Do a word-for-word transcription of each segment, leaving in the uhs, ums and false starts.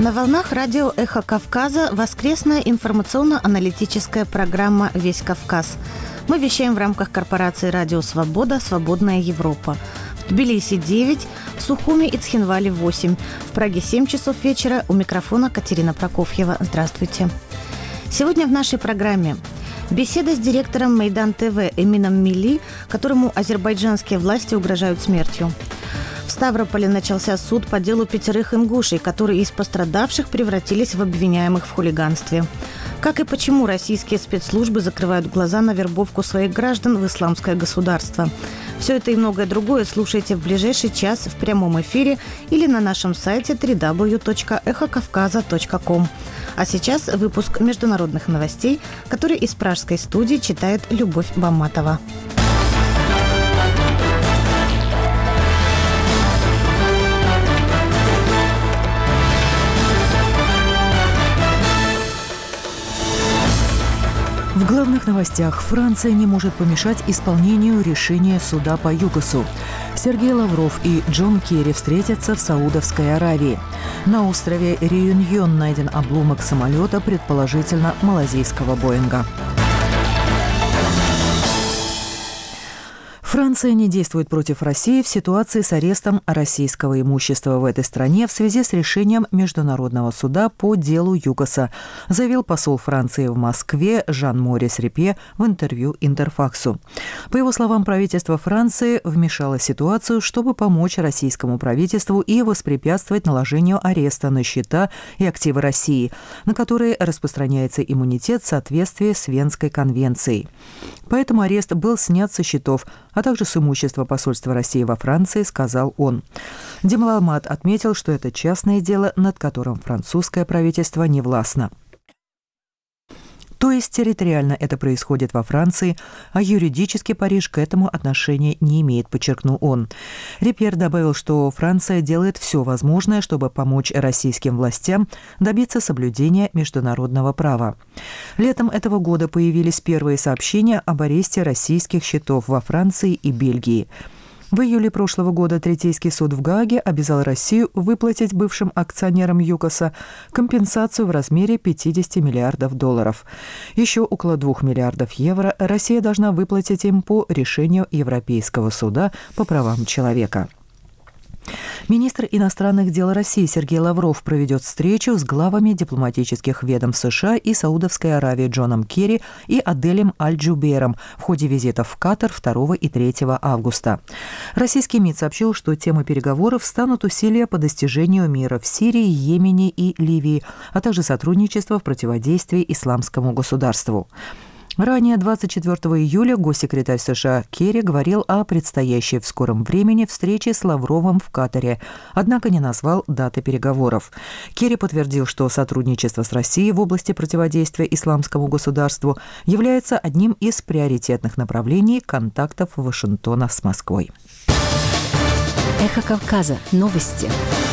На волнах радио «Эхо Кавказа» воскресная информационно-аналитическая программа «Весь Кавказ». Мы вещаем в рамках корпорации «Радио Свобода. Свободная Европа». В Тбилиси девять, в Сухуми и Цхинвале восемь, в Праге семь часов вечера. У микрофона Катерина Прокофьева. Здравствуйте. Сегодня в нашей программе беседа с директором Мейдан ТВ Эмином Милли, которому азербайджанские власти угрожают смертью. В Ставрополе начался суд по делу пятерых ингушей, которые из пострадавших превратились в обвиняемых в хулиганстве. Как и почему российские спецслужбы закрывают глаза на вербовку своих граждан в исламское государство. Все это и многое другое слушайте в ближайший час в прямом эфире или на нашем сайте дабл ю дабл ю дабл ю точка эхо кавказа точка ком. А сейчас выпуск международных новостей, который из пражской студии читает Любовь Бамматова. В главных новостях: Франция не может помешать исполнению решения суда по ЮКОСу. Сергей Лавров и Джон Керри встретятся в Саудовской Аравии. На острове Реюньон найден обломок самолета, предположительно малазийского Боинга. Франция не действует против России в ситуации с арестом российского имущества в этой стране в связи с решением Международного суда по делу ЮКОСа, заявил посол Франции в Москве Жан-Морис Репье в интервью Интерфаксу. По его словам, правительство Франции вмешало ситуацию, чтобы помочь российскому правительству и воспрепятствовать наложению ареста на счета и активы России, на которые распространяется иммунитет в соответствии с Венской конвенцией. Поэтому арест был снят со счетов, а также с имущества посольства России во Франции, сказал он. Дипломат отметил, что это частное дело, над которым французское правительство не властно. То есть территориально это происходит во Франции, а юридически Париж к этому отношения не имеет, подчеркнул он. Репьер добавил, что Франция делает все возможное, чтобы помочь российским властям добиться соблюдения международного права. Летом этого года появились первые сообщения об аресте российских счетов во Франции и Бельгии. В июле прошлого года Третейский суд в Гааге обязал Россию выплатить бывшим акционерам ЮКОСа компенсацию в размере пятьдесят миллиардов долларов. Еще около двух миллиардов евро Россия должна выплатить им по решению Европейского суда по правам человека. Министр иностранных дел России Сергей Лавров проведет встречу с главами дипломатических ведомств США и Саудовской Аравии Джоном Керри и Аделем Аль-Джубейром в ходе визита в Катар второго и третьего августа. Российский МИД сообщил, что темой переговоров станут усилия по достижению мира в Сирии, Йемене и Ливии, а также сотрудничество в противодействии исламскому государству. Ранее, двадцать четвёртого июля, госсекретарь США Керри говорил о предстоящей в скором времени встрече с Лавровым в Катаре, однако не назвал даты переговоров. Керри подтвердил, что сотрудничество с Россией в области противодействия исламскому государству является одним из приоритетных направлений контактов Вашингтона с Москвой. Эхо Кавказа. Новости.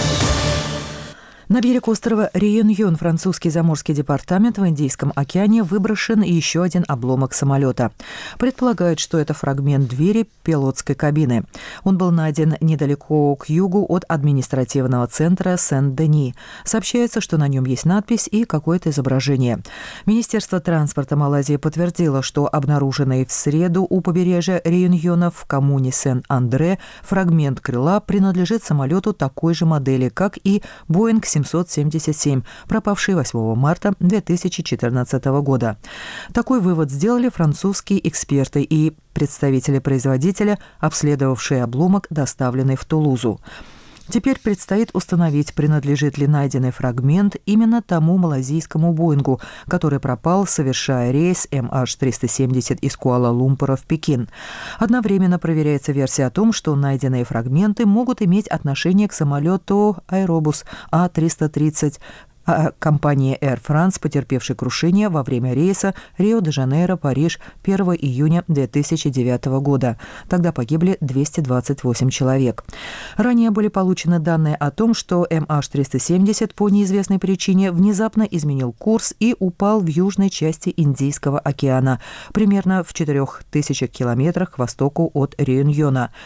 На берег острова Реюньон, французский заморский департамент, в Индийском океане выброшен еще один обломок самолета. Предполагают, что это фрагмент двери пилотской кабины. Он был найден недалеко к югу от административного центра Сен-Дени. Сообщается, что на нем есть надпись и какое-то изображение. Министерство транспорта Малайзии подтвердило, что обнаруженный в среду у побережья Реюньона в коммуне Сен-Андре фрагмент крыла принадлежит самолету такой же модели, как и Боинг семьсот семьдесят семь, пропавший восьмого марта две тысячи четырнадцатого года. Такой вывод сделали французские эксперты и представители производителя, обследовавшие обломок, доставленный в Тулузу. Теперь предстоит установить, принадлежит ли найденный фрагмент именно тому малазийскому Боингу, который пропал, совершая рейс эм аш триста семьдесят из Куала-Лумпура в Пекин. Одновременно проверяется версия о том, что найденные фрагменты могут иметь отношение к самолету Аэробус А триста тридцать, компании Air France, потерпевшей крушение во время рейса Рио-де-Жанейро-Париж первого июня две тысячи девятого года. Тогда погибли двести двадцать восемь человек. Ранее были получены данные о том, что эм аш триста семьдесят по неизвестной причине внезапно изменил курс и упал в южной части Индийского океана, примерно в четырех тысячах километрах к востоку от Реюньона.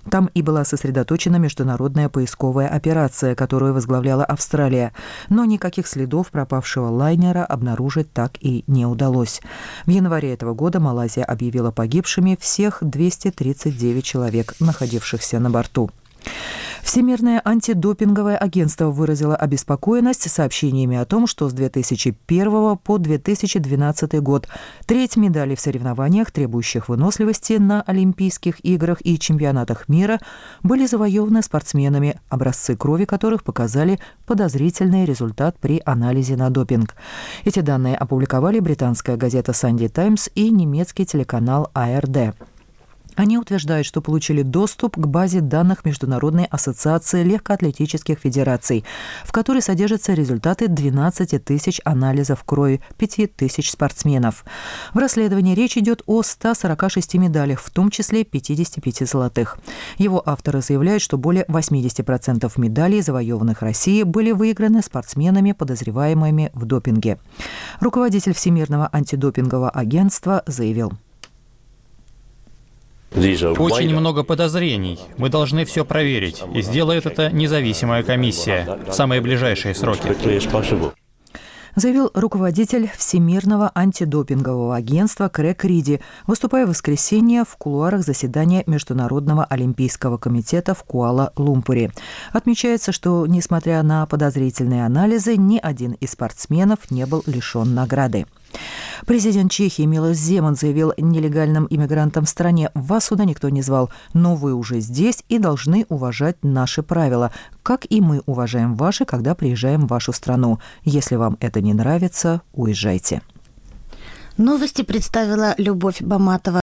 Там и была сосредоточена международная поисковая операция, которую возглавляла Австралия. Но никаких следов пропавшего лайнера обнаружить так и не удалось. В январе этого года Малайзия объявила погибшими всех двести тридцать девять человек, находившихся на борту. Всемирное антидопинговое агентство выразило обеспокоенность сообщениями о том, что с две тысячи первого по две тысячи двенадцатый год треть медалей в соревнованиях, требующих выносливости на Олимпийских играх и чемпионатах мира, были завоеваны спортсменами, образцы крови которых показали подозрительный результат при анализе на допинг. Эти данные опубликовали британская газета «Санди Таймс» и немецкий телеканал А Эр Дэ. Они утверждают, что получили доступ к базе данных Международной ассоциации легкоатлетических федераций, в которой содержатся результаты двенадцати тысяч анализов крови пяти тысяч спортсменов. В расследовании речь идет о ста сорока шести медалях, в том числе пятидесяти пяти золотых. Его авторы заявляют, что более восемьдесят процентов медалей, завоеванных Россией, были выиграны спортсменами, подозреваемыми в допинге. Руководитель Всемирного антидопингового агентства заявил: Очень много подозрений. Мы должны все проверить. И сделает это независимая комиссия в самые ближайшие сроки. Заявил руководитель Всемирного антидопингового агентства Крэг Риди, выступая в воскресенье в кулуарах заседания Международного олимпийского комитета в Куала-Лумпуре. Отмечается, что, несмотря на подозрительные анализы, ни один из спортсменов не был лишен награды. Президент Чехии Милош Земан заявил нелегальным иммигрантам в стране: «Вас сюда никто не звал, но вы уже здесь и должны уважать наши правила, как и мы уважаем ваши, когда приезжаем в вашу страну. Если вам это не нравится, уезжайте». Новости представила Любовь Баматова.